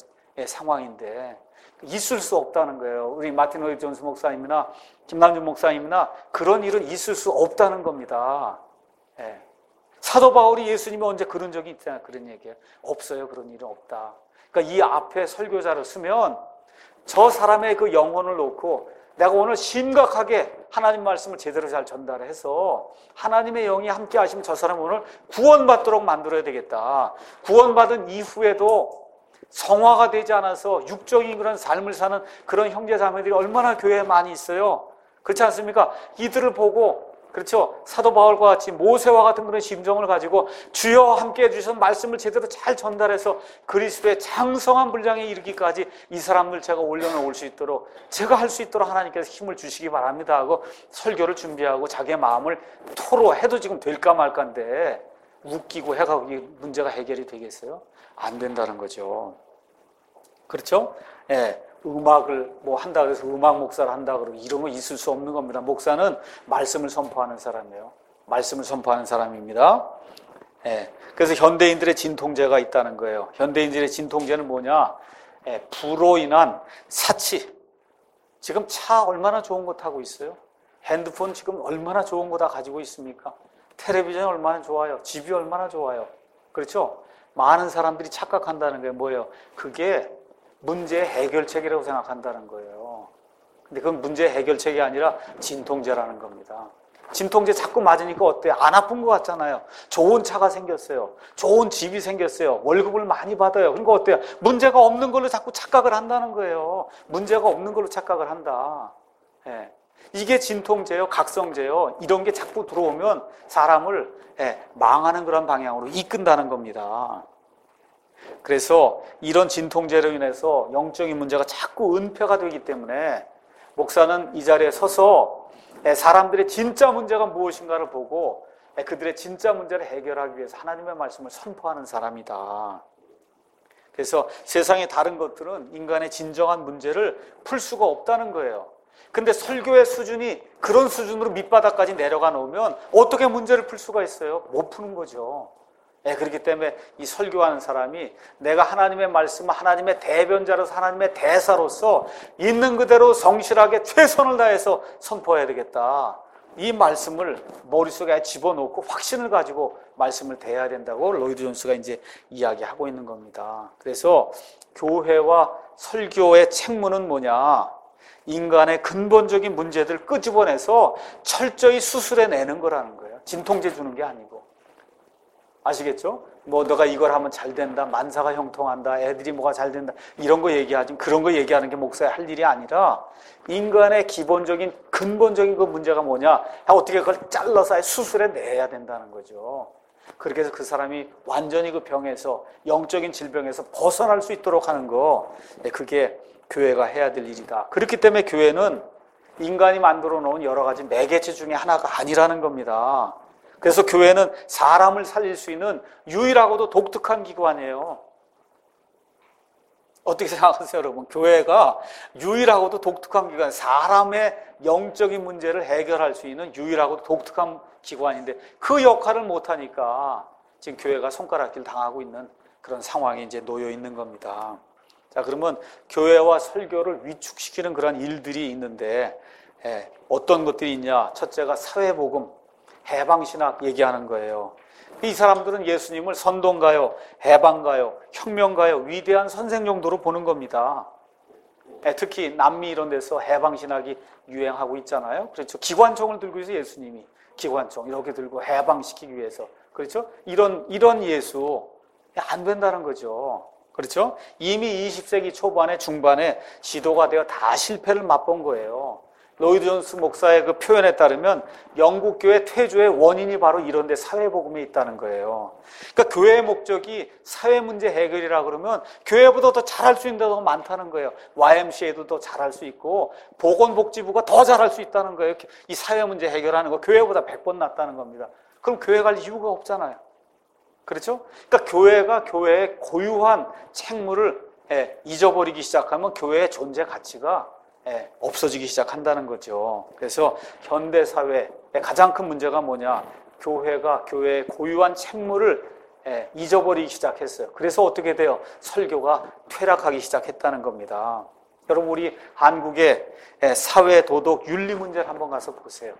상황인데 있을 수 없다는 거예요. 우리 마틴 로이드 존스 목사님이나 김남준 목사님이나 그런 일은 있을 수 없다는 겁니다. 예. 사도 바울이 예수님이 언제 그런 적이 있잖아요. 그런 얘기예요. 없어요. 그런 일은 없다. 그러니까 이 앞에 설교자를 쓰면 저 사람의 그 영혼을 놓고 내가 오늘 심각하게 하나님 말씀을 제대로 잘 전달해서 하나님의 영이 함께 하시면 저 사람 오늘 구원받도록 만들어야 되겠다. 구원받은 이후에도 성화가 되지 않아서 육적인 그런 삶을 사는 그런 형제자매들이 얼마나 교회에 많이 있어요. 그렇지 않습니까? 이들을 보고, 그렇죠, 사도 바울과 같이 모세와 같은 그런 심정을 가지고 주여 함께해 주셔서 말씀을 제대로 잘 전달해서 그리스도의 장성한 분량에 이르기까지 이 사람들 제가 올려놓을 수 있도록, 제가 할 수 있도록 하나님께서 힘을 주시기 바랍니다 하고 설교를 준비하고 자기의 마음을 토로해도 지금 될까 말까인데 웃기고 해가 이 문제가 해결이 되겠어요? 안 된다는 거죠. 그렇죠? 예, 음악을 뭐 한다 그래서 음악 목사를 한다 그러고 이런 거 있을 수 없는 겁니다. 목사는 말씀을 선포하는 사람이에요. 말씀을 선포하는 사람입니다. 예, 그래서 현대인들의 진통제가 있다는 거예요. 현대인들의 진통제는 뭐냐? 예, 부로 인한 사치. 지금 차 얼마나 좋은 거 타고 있어요? 핸드폰 지금 얼마나 좋은 거 다 가지고 있습니까? 텔레비전이 얼마나 좋아요? 집이 얼마나 좋아요? 그렇죠? 많은 사람들이 착각한다는 게 뭐예요? 그게 문제의 해결책이라고 생각한다는 거예요. 근데 그건 문제의 해결책이 아니라 진통제라는 겁니다. 진통제 자꾸 맞으니까 어때요? 안 아픈 것 같잖아요. 좋은 차가 생겼어요. 좋은 집이 생겼어요. 월급을 많이 받아요. 그러니까 어때요? 문제가 없는 걸로 자꾸 착각을 한다는 거예요. 문제가 없는 걸로 착각을 한다. 예. 이게 진통제요, 각성제요. 이런 게 자꾸 들어오면 사람을 예, 망하는 그런 방향으로 이끈다는 겁니다. 그래서 이런 진통제로 인해서 영적인 문제가 자꾸 은폐가 되기 때문에 목사는 이 자리에 서서 사람들의 진짜 문제가 무엇인가를 보고 그들의 진짜 문제를 해결하기 위해서 하나님의 말씀을 선포하는 사람이다. 그래서 세상의 다른 것들은 인간의 진정한 문제를 풀 수가 없다는 거예요. 근데 설교의 수준이 그런 수준으로 밑바닥까지 내려가 놓으면 어떻게 문제를 풀 수가 있어요? 못 푸는 거죠. 네, 그렇기 때문에 이 설교하는 사람이 내가 하나님의 말씀을 하나님의 대변자로서 하나님의 대사로서 있는 그대로 성실하게 최선을 다해서 선포해야 되겠다. 이 말씀을 머릿속에 집어넣고 확신을 가지고 말씀을 대해야 된다고 로이드 존스가 이제 이야기하고 있는 겁니다. 그래서 교회와 설교의 책무는 뭐냐? 인간의 근본적인 문제들을 끄집어내서 철저히 수술해내는 거라는 거예요. 진통제 주는 게 아니고. 아시겠죠? 뭐 너가 이걸 하면 잘 된다, 만사가 형통한다, 애들이 뭐가 잘 된다 이런 거 얘기하지 그런 거 얘기하는 게 목사의 할 일이 아니라 인간의 기본적인 근본적인 그 문제가 뭐냐 어떻게 그걸 잘라서 수술해내야 된다는 거죠. 그렇게 해서 그 사람이 완전히 그 병에서 영적인 질병에서 벗어날 수 있도록 하는 거 그게 교회가 해야 될 일이다. 그렇기 때문에 교회는 인간이 만들어 놓은 여러 가지 매개체 중에 하나가 아니라는 겁니다. 그래서 교회는 사람을 살릴 수 있는 유일하고도 독특한 기관이에요. 어떻게 생각하세요, 여러분? 교회가 유일하고도 독특한 기관, 사람의 영적인 문제를 해결할 수 있는 유일하고도 독특한 기관인데 그 역할을 못하니까 지금 교회가 손가락질 당하고 있는 그런 상황에 이제 놓여 있는 겁니다. 자, 그러면 교회와 설교를 위축시키는 그런 일들이 있는데 예, 어떤 것들이 있냐? 첫째가 사회복음, 해방신학 얘기하는 거예요. 이 사람들은 예수님을 선동가요, 해방가요, 혁명가요, 위대한 선생 정도로 보는 겁니다. 예, 특히 남미 이런 데서 해방신학이 유행하고 있잖아요. 그렇죠. 기관총을 들고 있어 예수님이. 기관총 이렇게 들고 해방시키기 위해서. 그렇죠. 이런, 이런 예수 안 된다는 거죠. 그렇죠? 이미 이십 세기 초반에 중반에 시도가 되어 다 실패를 맛본 거예요. 로이드 존스 목사의 그 표현에 따르면 영국 교회 퇴조의 원인이 바로 이런 데 사회복음에 있다는 거예요. 그러니까 교회의 목적이 사회 문제 해결이라 그러면 교회보다 더 잘할 수 있는 데가 더 많다는 거예요. 와이엠씨에이도 더 잘할 수 있고 보건복지부가 더 잘할 수 있다는 거예요. 이 사회 문제 해결하는 거 교회보다 백 번 낫다는 겁니다. 그럼 교회 갈 이유가 없잖아요. 그렇죠? 그러니까 교회가 교회의 고유한 책무를 예, 잊어버리기 시작하면 교회의 존재 가치가 예, 없어지기 시작한다는 거죠. 그래서 현대사회의 가장 큰 문제가 뭐냐? 교회가 교회의 고유한 책무를 예, 잊어버리기 시작했어요. 그래서 어떻게 돼요? 설교가 퇴락하기 시작했다는 겁니다. 여러분 우리 한국의 예, 사회, 도덕, 윤리 문제를 한번 가서 보세요.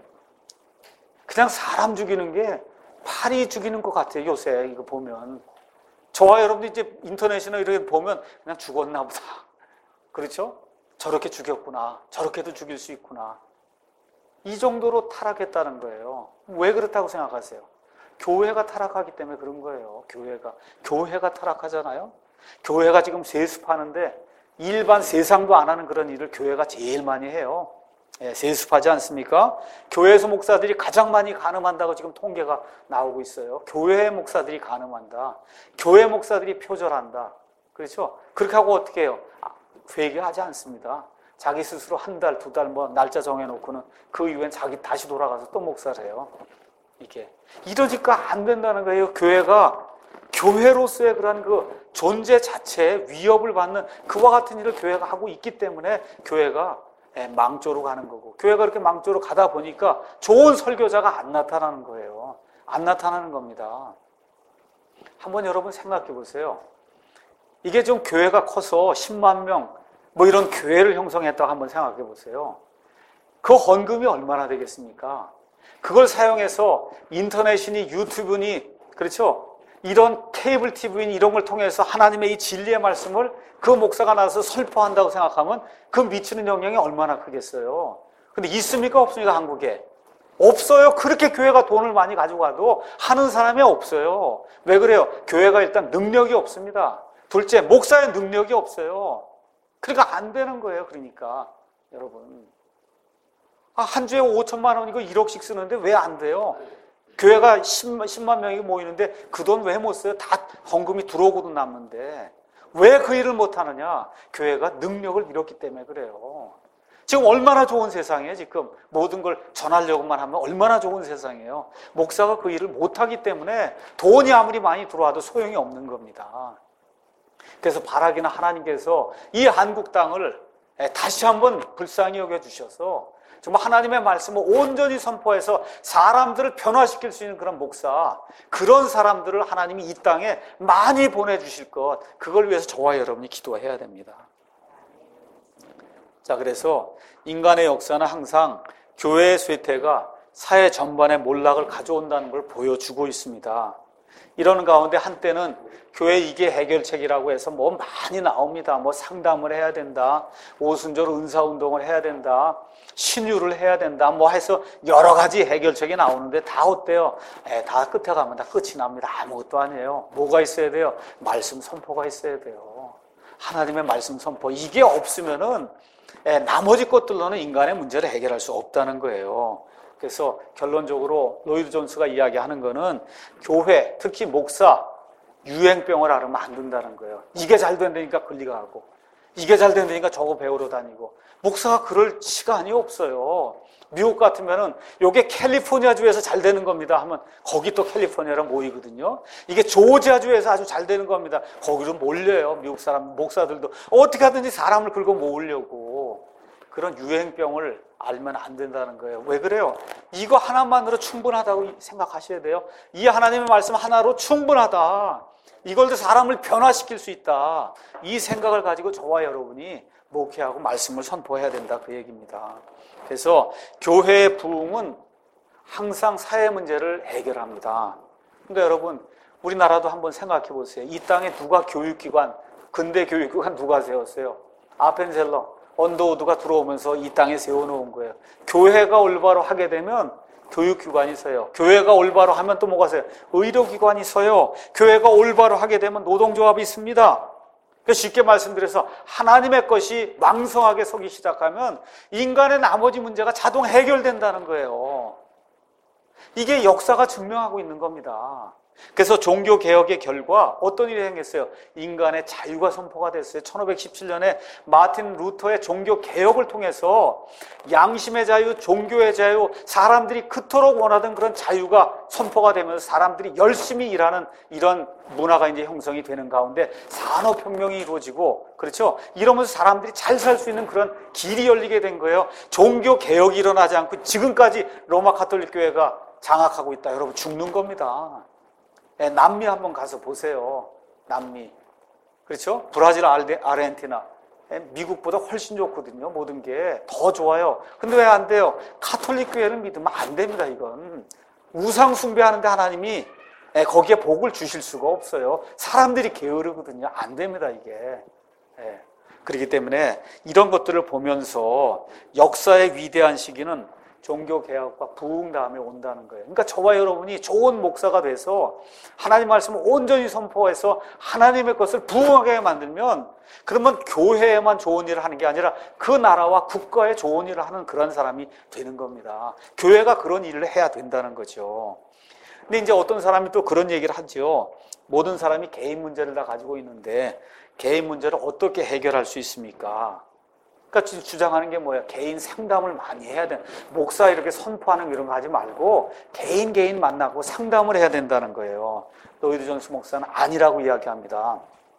그냥 사람 죽이는 게 파리 죽이는 것 같아요. 요새 이거 보면 저와 여러분들 이제 인터넷이나 이렇게 보면 그냥 죽었나 보다. 그렇죠? 저렇게 죽였구나. 저렇게도 죽일 수 있구나. 이 정도로 타락했다는 거예요. 왜 그렇다고 생각하세요? 교회가 타락하기 때문에 그런 거예요. 교회가. 교회가 타락하잖아요. 교회가 지금 세습하는데 일반 세상도 안 하는 그런 일을 교회가 제일 많이 해요. 예, 세습하지 않습니까? 교회에서 목사들이 가장 많이 간음한다고 지금 통계가 나오고 있어요. 교회 목사들이 간음한다. 교회 목사들이 표절한다. 그렇죠? 그렇게 하고 어떻게 해요? 아, 회개하지 않습니다. 자기 스스로 한 달, 두 달 뭐 날짜 정해놓고는 그 이후엔 자기 다시 돌아가서 또 목사를 해요. 이게. 이러니까 안 된다는 거예요. 교회가, 교회로서의 그런 그 존재 자체에 위협을 받는 그와 같은 일을 교회가 하고 있기 때문에 교회가 망조로 가는 거고, 교회가 그렇게 망조로 가다 보니까 좋은 설교자가 안 나타나는 거예요. 안 나타나는 겁니다. 한번 여러분 생각해 보세요. 이게 좀 교회가 커서 십만 명, 뭐 이런 교회를 형성했다고 한번 생각해 보세요. 그 헌금이 얼마나 되겠습니까? 그걸 사용해서 인터넷이니 유튜브니, 그렇죠? 이런 케이블 티비니 이런 걸 통해서 하나님의 이 진리의 말씀을 그 목사가 나서 설포한다고 생각하면 그 미치는 영향이 얼마나 크겠어요. 근데 있습니까? 없습니까? 한국에? 없어요. 그렇게 교회가 돈을 많이 가지고 가도 하는 사람이 없어요. 왜 그래요? 교회가 일단 능력이 없습니다. 둘째, 목사의 능력이 없어요. 그러니까 안 되는 거예요. 그러니까 여러분, 아, 한 주에 오천만 원이고 일억씩 쓰는데 왜 안 돼요? 교회가 십만 명이 모이는데 그 돈 왜 못 써요? 다 헌금이 들어오고도 남는데 왜 그 일을 못 하느냐? 교회가 능력을 잃었기 때문에 그래요. 지금 얼마나 좋은 세상이에요. 지금 모든 걸 전하려고만 하면 얼마나 좋은 세상이에요. 목사가 그 일을 못하기 때문에 돈이 아무리 많이 들어와도 소용이 없는 겁니다. 그래서 바라기는 하나님께서 이 한국 땅을 다시 한번 불쌍히 여겨주셔서 정말 하나님의 말씀을 온전히 선포해서 사람들을 변화시킬 수 있는 그런 목사, 그런 사람들을 하나님이 이 땅에 많이 보내주실 것, 그걸 위해서 저와 여러분이 기도해야 됩니다. 자, 그래서 인간의 역사는 항상 교회의 쇠퇴가 사회 전반의 몰락을 가져온다는 걸 보여주고 있습니다. 이러는 가운데 한때는 교회 이게 해결책이라고 해서 뭐 많이 나옵니다. 뭐 상담을 해야 된다, 오순절 은사운동을 해야 된다, 신유를 해야 된다, 뭐 해서 여러 가지 해결책이 나오는데 다 어때요? 에, 다 끝에 가면 다 끝이 납니다. 아무것도 아니에요. 뭐가 있어야 돼요? 말씀 선포가 있어야 돼요. 하나님의 말씀 선포. 이게 없으면은 에, 나머지 것들로는 인간의 문제를 해결할 수 없다는 거예요. 그래서 결론적으로 로이드 존스가 이야기하는 거는 교회, 특히 목사, 유행병을 앓으면 안 된다는 거예요. 이게 잘 된다니까 권리가 하고, 이게 잘 된다니까 저거 배우러 다니고. 목사가 그럴 시간이 없어요. 미국 같으면은 요게 캘리포니아주에서 잘 되는 겁니다 하면 거기 또 캘리포니아로 모이거든요. 이게 조지아주에서 아주 잘 되는 겁니다. 거기로 몰려요. 미국 사람, 목사들도 어떻게 하든지 사람을 긁어 모으려고. 그런 유행병을 알면 안 된다는 거예요. 왜 그래요? 이거 하나만으로 충분하다고 생각하셔야 돼요. 이 하나님의 말씀 하나로 충분하다. 이걸로 사람을 변화시킬 수 있다. 이 생각을 가지고 저와 여러분이 목회하고 말씀을 선포해야 된다, 그 얘기입니다. 그래서 교회의 부흥은 항상 사회 문제를 해결합니다. 그러니까 여러분, 우리나라도 한번 생각해 보세요. 이 땅에 누가 교육기관, 근대 교육기관 누가 세웠어요? 아펜셀러, 언더우드가 들어오면서 이 땅에 세워놓은 거예요. 교회가 올바로 하게 되면 교육기관이 서요. 교회가 올바로 하면 또 뭐가 서요? 의료기관이 서요. 교회가 올바로 하게 되면 노동조합이 있습니다. 쉽게 말씀드려서 하나님의 것이 왕성하게 서기 시작하면 인간의 나머지 문제가 자동 해결된다는 거예요. 이게 역사가 증명하고 있는 겁니다. 그래서 종교개혁의 결과 어떤 일이 생겼어요? 인간의 자유가 선포가 됐어요. 천오백십칠 년에 마틴 루터의 종교개혁을 통해서 양심의 자유, 종교의 자유, 사람들이 그토록 원하던 그런 자유가 선포가 되면서 사람들이 열심히 일하는 이런 문화가 이제 형성이 되는 가운데 산업혁명이 이루어지고, 그렇죠? 이러면서 사람들이 잘 살 수 있는 그런 길이 열리게 된 거예요. 종교개혁이 일어나지 않고 지금까지 로마 가톨릭 교회가 장악하고 있다. 여러분, 죽는 겁니다. 예, 남미 한번 가서 보세요. 남미. 그렇죠? 브라질, 아르헨티나. 예, 미국보다 훨씬 좋거든요. 모든 게 더 좋아요. 근데 왜 안 돼요? 가톨릭 교회를 믿으면 안 됩니다, 이건. 우상 숭배하는데 하나님이 예, 거기에 복을 주실 수가 없어요. 사람들이 게으르거든요. 안 됩니다, 이게. 예. 그렇기 때문에 이런 것들을 보면서 역사의 위대한 시기는 종교개혁과 부흥 다음에 온다는 거예요. 그러니까 저와 여러분이 좋은 목사가 돼서 하나님 말씀을 온전히 선포해서 하나님의 것을 부흥하게 만들면, 그러면 교회에만 좋은 일을 하는 게 아니라 그 나라와 국가에 좋은 일을 하는 그런 사람이 되는 겁니다. 교회가 그런 일을 해야 된다는 거죠. 근데 이제 어떤 사람이 또 그런 얘기를 하죠. 모든 사람이 개인 문제를 다 가지고 있는데 개인 문제를 어떻게 해결할 수 있습니까? 그러니까 지금 주장하는 게 뭐예요? 개인 상담을 많이 해야 돼. 목사 이렇게 선포하는 이런 거 하지 말고 개인 개인 만나고 상담을 해야 된다는 거예요. 로이드 존스 목사는 아니라고 이야기합니다.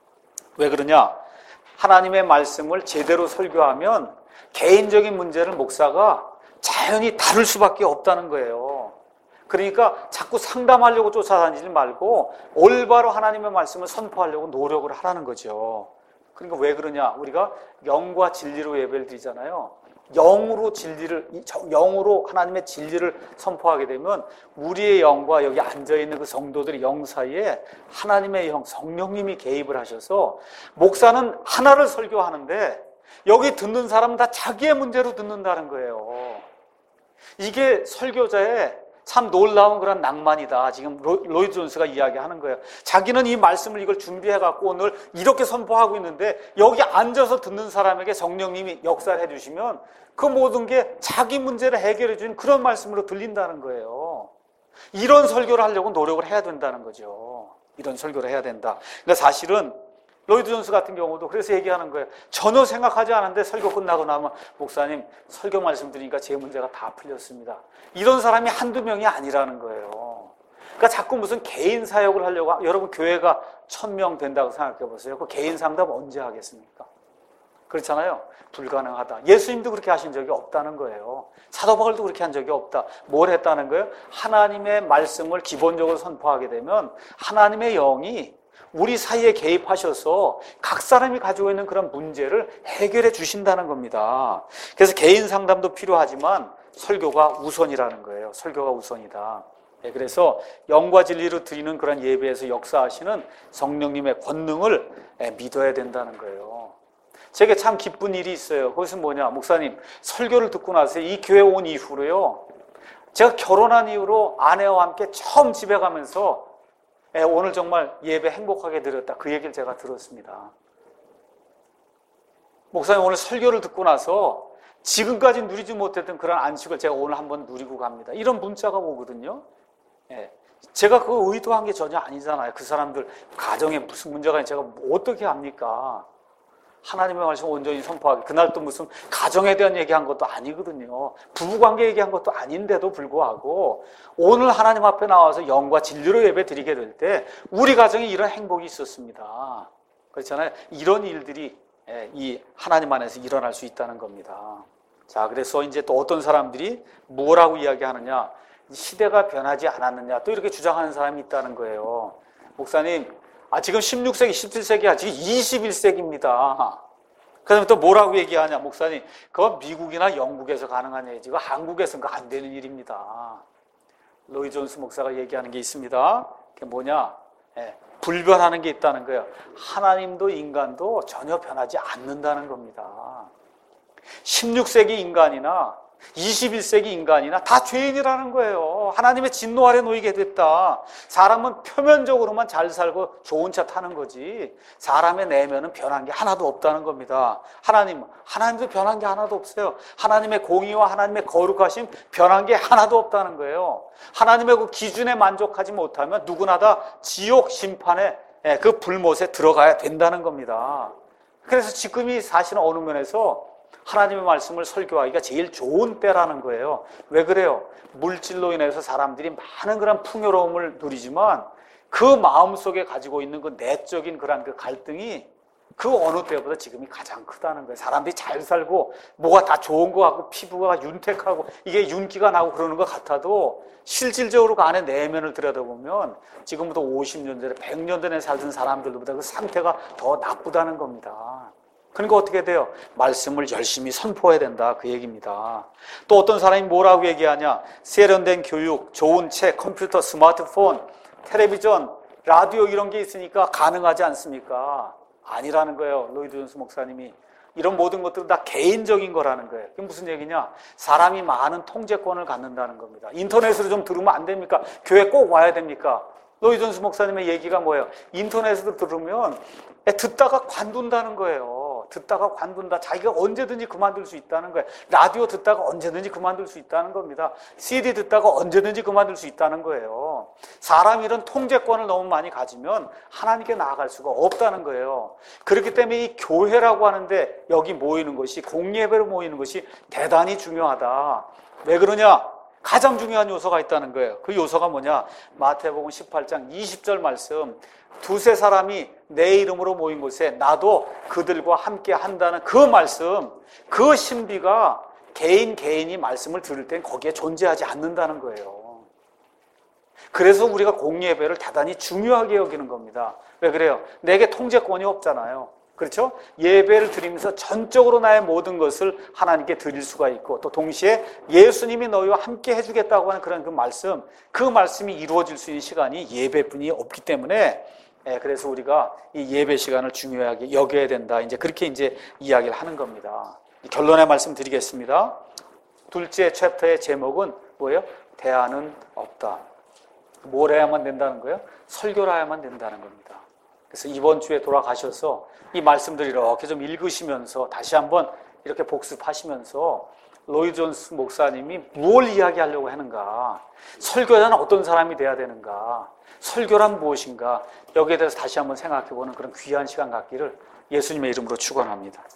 왜 그러냐? 하나님의 말씀을 제대로 설교하면 개인적인 문제를 목사가 자연히 다룰 수밖에 없다는 거예요. 그러니까 자꾸 상담하려고 쫓아다니지 말고 올바로 하나님의 말씀을 선포하려고 노력을 하라는 거죠. 그러니까 왜 그러냐? 우리가 영과 진리로 예배를 드리잖아요. 영으로 진리를, 영으로 하나님의 진리를 선포하게 되면 우리의 영과 여기 앉아있는 그 성도들의 영 사이에 하나님의 영, 성령님이 개입을 하셔서 목사는 하나를 설교하는데 여기 듣는 사람은 다 자기의 문제로 듣는다는 거예요. 이게 설교자의 참 놀라운 그런 낭만이다. 지금 로이드 존스가 이야기하는 거예요. 자기는 이 말씀을 이걸 준비해갖고 오늘 이렇게 선포하고 있는데 여기 앉아서 듣는 사람에게 성령님이 역사를 해주시면 그 모든 게 자기 문제를 해결해 주는 그런 말씀으로 들린다는 거예요. 이런 설교를 하려고 노력을 해야 된다는 거죠. 이런 설교를 해야 된다. 그러니까 사실은 로이드 존스 같은 경우도 그래서 얘기하는 거예요. 전혀 생각하지 않았는데 설교 끝나고 나면 목사님 설교 말씀 드리니까 제 문제가 다 풀렸습니다. 이런 사람이 한두 명이 아니라는 거예요. 그러니까 자꾸 무슨 개인 사역을 하려고, 여러분 교회가 천 명 된다고 생각해 보세요. 그 개인 상담 언제 하겠습니까? 그렇잖아요. 불가능하다. 예수님도 그렇게 하신 적이 없다는 거예요. 사도 바울도 그렇게 한 적이 없다. 뭘 했다는 거예요? 하나님의 말씀을 기본적으로 선포하게 되면 하나님의 영이 우리 사이에 개입하셔서 각 사람이 가지고 있는 그런 문제를 해결해 주신다는 겁니다. 그래서 개인 상담도 필요하지만 설교가 우선이라는 거예요. 설교가 우선이다. 그래서 영과 진리로 드리는 그런 예배에서 역사하시는 성령님의 권능을 믿어야 된다는 거예요. 제게 참 기쁜 일이 있어요. 그것은 뭐냐? 목사님, 설교를 듣고 나서 이 교회 온 이후로요, 제가 결혼한 이후로 아내와 함께 처음 집에 가면서 오늘 정말 예배 행복하게 드렸다. 그 얘기를 제가 들었습니다. 목사님, 오늘 설교를 듣고 나서 지금까지 누리지 못했던 그런 안식을 제가 오늘 한번 누리고 갑니다. 이런 문자가 오거든요. 예. 제가 그거 의도한 게 전혀 아니잖아요. 그 사람들 가정에 무슨 문제가 있는지 제가 어떻게 합니까? 하나님의 말씀 온전히 선포하기. 그날 또 무슨 가정에 대한 얘기한 것도 아니거든요. 부부관계 얘기한 것도 아닌데도 불구하고 오늘 하나님 앞에 나와서 영과 진리로 예배 드리게 될 때 우리 가정에 이런 행복이 있었습니다. 그렇잖아요. 이런 일들이 이 하나님 안에서 일어날 수 있다는 겁니다. 자, 그래서 이제 또 어떤 사람들이 뭐라고 이야기하느냐? 시대가 변하지 않았느냐? 또 이렇게 주장하는 사람이 있다는 거예요. 목사님, 아, 지금 십육 세기, 십칠 세기야. 지금 이십일 세기입니다. 그 다음에 또 뭐라고 얘기하냐, 목사님. 그건 미국이나 영국에서 가능한 얘기지. 그거 한국에서는 그거 안 되는 일입니다. 로이 존스 목사가 얘기하는 게 있습니다. 그게 뭐냐? 예, 불변하는 게 있다는 거예요. 하나님도 인간도 전혀 변하지 않는다는 겁니다. 십육 세기 인간이나 이십일 세기 인간이나 다 죄인이라는 거예요. 하나님의 진노 아래 놓이게 됐다. 사람은 표면적으로만 잘 살고 좋은 차 타는 거지 사람의 내면은 변한 게 하나도 없다는 겁니다. 하나님, 하나님도 변한 게 하나도 없어요. 하나님의 공의와 하나님의 거룩하심 변한 게 하나도 없다는 거예요. 하나님의 그 기준에 만족하지 못하면 누구나 다 지옥 심판의 그 불못에 들어가야 된다는 겁니다. 그래서 지금이 사실은 어느 면에서 하나님의 말씀을 설교하기가 제일 좋은 때라는 거예요. 왜 그래요? 물질로 인해서 사람들이 많은 그런 풍요로움을 누리지만 그 마음속에 가지고 있는 그 내적인 그런 그 갈등이 그 어느 때보다 지금이 가장 크다는 거예요. 사람들이 잘 살고 뭐가 다 좋은 거 같고 피부가 윤택하고 이게 윤기가 나고 그러는 것 같아도 실질적으로 그 안에 내면을 들여다보면 지금부터 오십 년 전에 백 년 전에 살던 사람들보다 그 상태가 더 나쁘다는 겁니다. 그러니까 어떻게 돼요? 말씀을 열심히 선포해야 된다, 그 얘기입니다. 또 어떤 사람이 뭐라고 얘기하냐? 세련된 교육, 좋은 책, 컴퓨터, 스마트폰, 텔레비전, 라디오 이런 게 있으니까 가능하지 않습니까? 아니라는 거예요. 로이드 존스 목사님이. 이런 모든 것들은 다 개인적인 거라는 거예요. 그게 무슨 얘기냐? 사람이 많은 통제권을 갖는다는 겁니다. 인터넷으로 좀 들으면 안 됩니까? 교회 꼭 와야 됩니까? 로이드 존스 목사님의 얘기가 뭐예요? 인터넷으로 들으면 듣다가 관둔다는 거예요. 거예요. 듣다가 관둔다. 자기가 언제든지 그만둘 수 있다는 거예요. 라디오 듣다가 언제든지 그만둘 수 있다는 겁니다. 씨디 듣다가 언제든지 그만둘 수 있다는 거예요. 사람 이런 통제권을 너무 많이 가지면 하나님께 나아갈 수가 없다는 거예요. 그렇기 때문에 이 교회라고 하는데 여기 모이는 것이, 공예배로 모이는 것이 대단히 중요하다. 왜 그러냐? 가장 중요한 요소가 있다는 거예요. 그 요소가 뭐냐? 마태복음 십팔 장 이십 절 말씀, 두세 사람이 내 이름으로 모인 곳에 나도 그들과 함께 한다는 그 말씀, 그 신비가 개인 개인이 말씀을 들을 땐 거기에 존재하지 않는다는 거예요. 그래서 우리가 공예배를 대단히 중요하게 여기는 겁니다. 왜 그래요? 내게 통제권이 없잖아요. 그렇죠? 예배를 드리면서 전적으로 나의 모든 것을 하나님께 드릴 수가 있고, 또 동시에 예수님이 너희와 함께 해주겠다고 하는 그런 그 말씀, 그 말씀이 이루어질 수 있는 시간이 예배뿐이 없기 때문에, 예, 그래서 우리가 이 예배 시간을 중요하게 여겨야 된다. 이제 그렇게 이제 이야기를 하는 겁니다. 결론의 말씀 드리겠습니다. 둘째 챕터의 제목은 뭐예요? 대안은 없다. 뭘 해야만 된다는 거예요? 설교를 해야만 된다는 겁니다. 그래서 이번 주에 돌아가셔서 이 말씀들 이렇게 좀 읽으시면서 다시 한번 이렇게 복습하시면서 로이 존스 목사님이 무엇을 이야기하려고 하는가, 설교자는 어떤 사람이 돼야 되는가, 설교란 무엇인가, 여기에 대해서 다시 한번 생각해보는 그런 귀한 시간 갖기를 예수님의 이름으로 축원합니다.